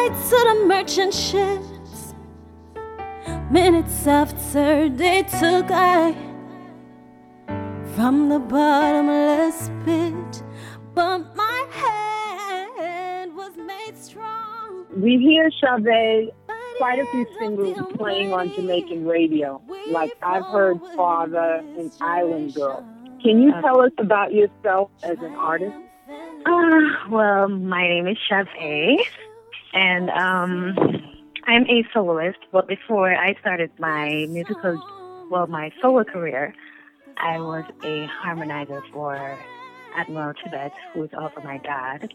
lights of the merchant ships. Minutes after they took I from the bottomless pit, but my hand was made strong. We hear Chavez quite a few singles playing on Jamaican radio. Like I've heard Father and Island Girl. Can you tell us about yourself as an artist? Well, my name is Chavez, and I'm a soloist. But before I started my my solo career, I was a harmonizer for Admiral Tibet, who's also my dad.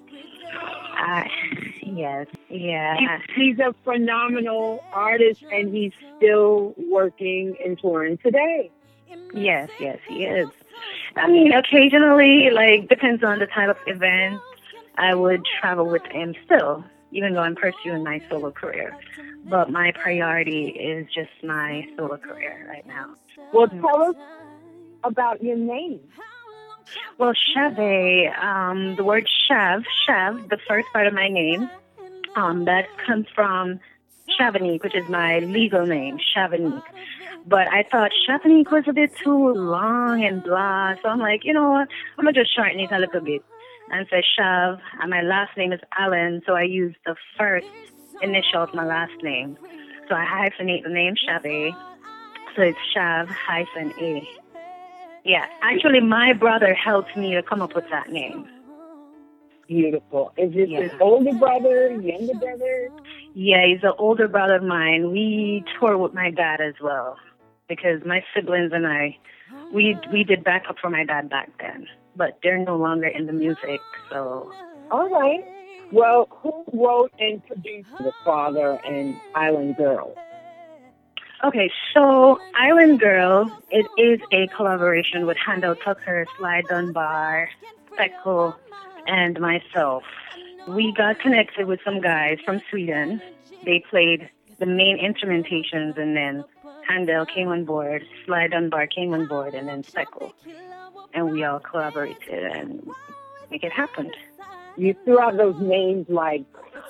Yes, yeah. He's a phenomenal artist, and he's still working and touring today. Yes, he is. I mean, occasionally, depends on the type of event, I would travel with him still, even though I'm pursuing my solo career. But my priority is just my solo career right now. Well, tell us about your name. Well, Chavez, the word Chav, the first part of my name, that comes from Chavanique, which is my legal name, Chavanique. But I thought Chavanique was a bit too long and blah, so I'm like, you know what, I'm going to just shorten it a little bit and say Chav, and my last name is Allen, so I use the first initial of my last name. So I hyphenate the name Chavez, so it's Chav-A. Yeah, actually, my brother helped me to come up with that name. Beautiful. Is it his older brother, younger brother? Yeah, he's an older brother of mine. We tour with my dad as well, because my siblings and I, we did backup for my dad back then, but they're no longer in the music, so. All right. Well, who wrote and produced The Father and Island Girl? Okay, so Island Girl, it is a collaboration with Handel Tucker, Sly Dunbar, Speckle, and myself. We got connected with some guys from Sweden. They played the main instrumentations, and then Handel came on board, Sly Dunbar came on board, and then Speckle. And we all collaborated and make it happen. You threw out those names like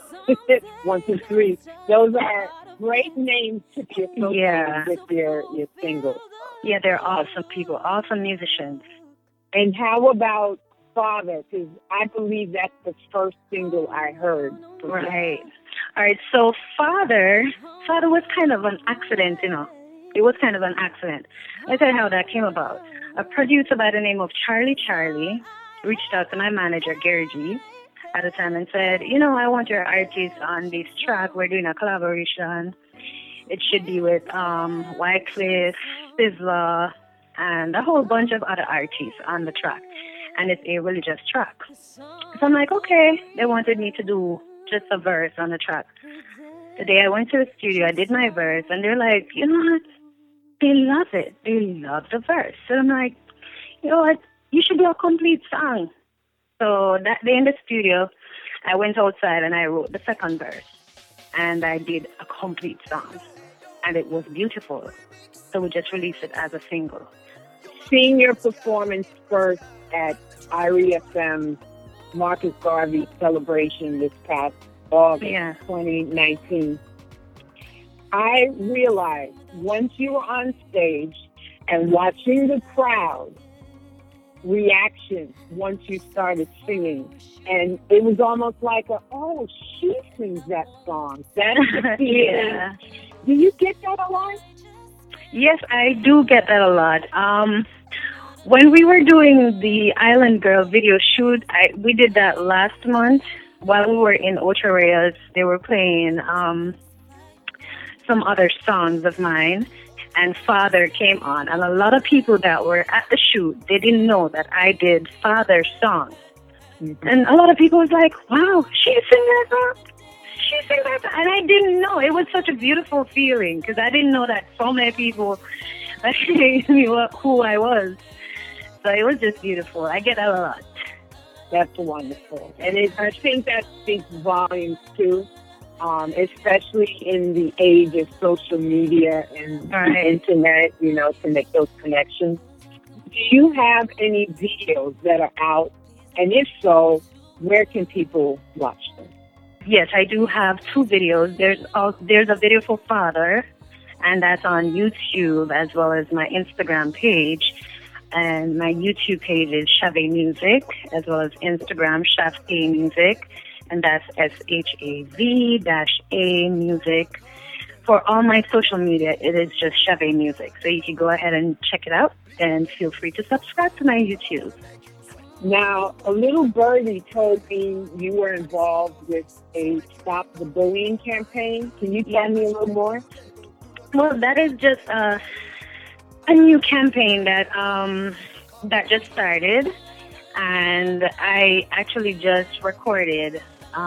1, 2, 3. Those are great names to be associated with your singles. Yeah, they're awesome people, awesome musicians. And how about Father? Because I believe that's the first single I heard. Right. All right, so Father was kind of an accident, you know. It was kind of an accident. I'll tell you how that came about. A producer by the name of Charlie reached out to my manager, Gary G, at the time and said, you know, I want your artist on this track. We're doing a collaboration. It should be with Wycliffe, Sizzla, and a whole bunch of other artists on the track. And it's a religious track. So I'm like, okay. They wanted me to do just a verse on the track. The day I went to the studio, I did my verse, and they're like, you know what? They love it. They love the verse. So I'm like, you know what? You should do a complete song. So that day in the studio, I went outside and I wrote the second verse. And I did a complete song. And it was beautiful. So we just released it as a single. Seeing your performance first at IRIE FM's Marcus Garvey celebration this past August 2019, I realized once you were on stage and watching the crowd reaction once you started singing, and it was almost like she sings that song. That's the feeling. Do you get that a lot? Yes, I do get that a lot. When we were doing the Island Girl video shoot, we did that last month. While we were in Ocho Rios, they were playing some other songs of mine, and Father came on. And a lot of people that were at the shoot, they didn't know that I did Father's songs. Mm-hmm. And a lot of people was like, wow, she sing that song? She sing that song? And I didn't know. It was such a beautiful feeling, because I didn't know that so many people knew who I was. So it was just beautiful. I get that a lot. That's wonderful. And I think that speaks volumes, too, especially in the age of social media and the internet, you know, to make those connections. Do you have any videos that are out? And if so, where can people watch them? Yes, I do have 2 videos. There's a video for Father, and that's on YouTube as well as my Instagram page. And my YouTube page is Shave Music, as well as Instagram Shave Music, and that's SHAV-A music. For all my social media, it is just Shave Music. So you can go ahead and check it out, and feel free to subscribe to my YouTube. Now, a little birdie told me you were involved with a Stop the Bullying campaign. Can you tell me a little more? Well, that is just a new campaign that just started, and I actually just recorded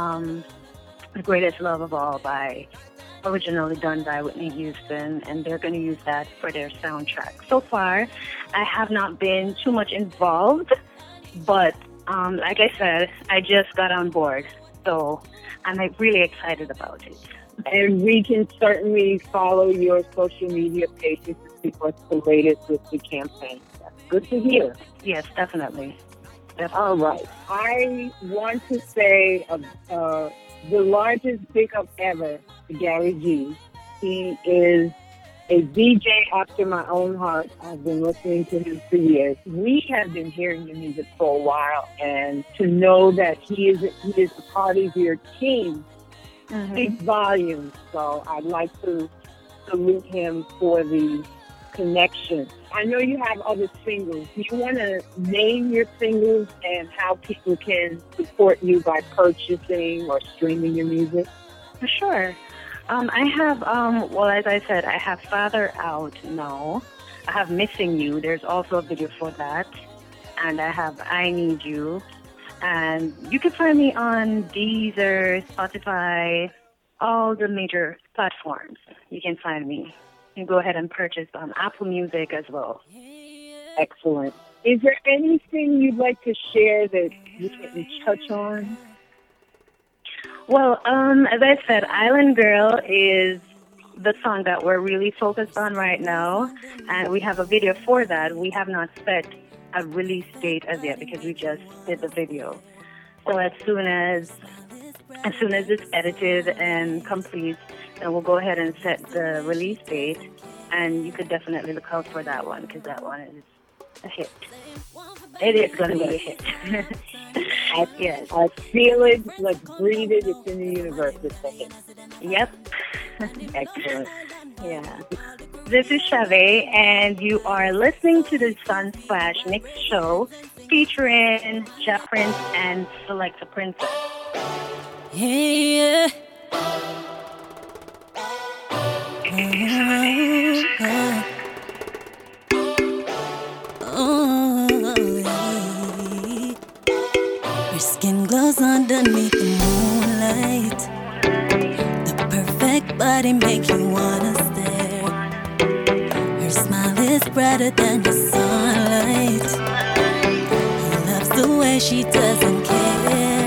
"The Greatest Love of All" originally done by Whitney Houston, and they're going to use that for their soundtrack. So far, I have not been too much involved, but like I said, I just got on board, so I'm really excited about it. And we can certainly follow your social media pages to see what's the latest with the campaign. That's good to hear. Yes, definitely. All right. I want to say the largest big up ever to Gary G. He is a DJ after my own heart. I've been listening to him for years. We have been hearing your music for a while, and to know that he is a part of your team speaks volumes. So I'd like to salute him for the connection. I know you have other singles. Do you want to name your singles and how people can support you by purchasing or streaming your music? Sure. I have, as I said, I have Father out now. I have Missing You. There's also a video for that. And I have I Need You. And you can find me on Deezer, Spotify, all the major platforms. You can find me. You can go ahead and purchase on Apple Music as well. Excellent. Is there anything you'd like to share that you can touch on? Well, as I said, Island Girl is the song that we're really focused on right now. And we have a video for that. We have not set a release date as yet because we just did the video. So as soon as it's edited and complete, then we'll go ahead and set the release date, and you could definitely look out for that one because that one is a hit. It is going to be a hit. Yes. I feel it, let's breathe it, it's in the universe, it's a hit. Yep. Excellent. Yeah. This is Shave, and you are listening to the Sunsplash Mix Show featuring Ja Prince and Selecta Princess. Yeah. Your skin glows underneath the moonlight. The perfect body make you wanna stare. Her smile is brighter than the sunlight. He loves the way she doesn't care.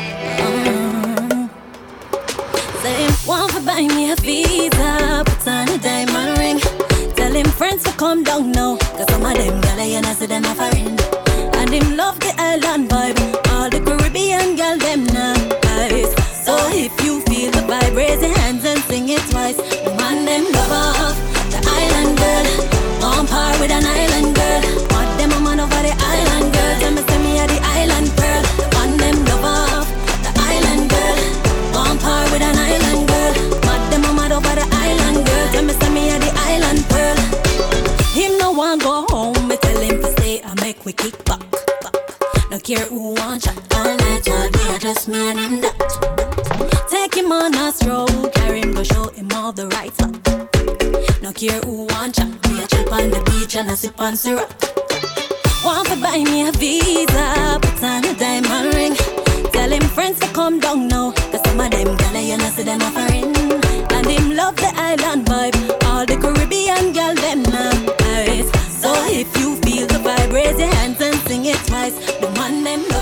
Say, want to buy me a visa, put on a diamond ring. Tell him friends to come down now, cause some of them gala you know see them a foreign. And him love the island vibe, all the Caribbean girl them nice. So if you feel the vibe, raise your hands and sing it twice. The man them love off the island girl, on par with an island girl. Want them a man over the island girl, tell me say me a the island pearl. The man them love off the island girl, on par with an island girl. Want them a man over the island girl, tell me say me a the island pearl. Him no want go home, me tell him to stay and make we kick back. No care who want chat all night, all day, just me and him that. Take him on a stroll, carry him go show him all the right stuff. No care who want chat, we a trip on the beach and a sip on syrup. Want to buy me a visa, put on a diamond ring. Tell him friends to come down now, cause some of them gala you know see them a foreign. And him love the island vibe, all the Caribbean girl them nice. So if you feel the vibe, raise your hands and sing it twice. The man them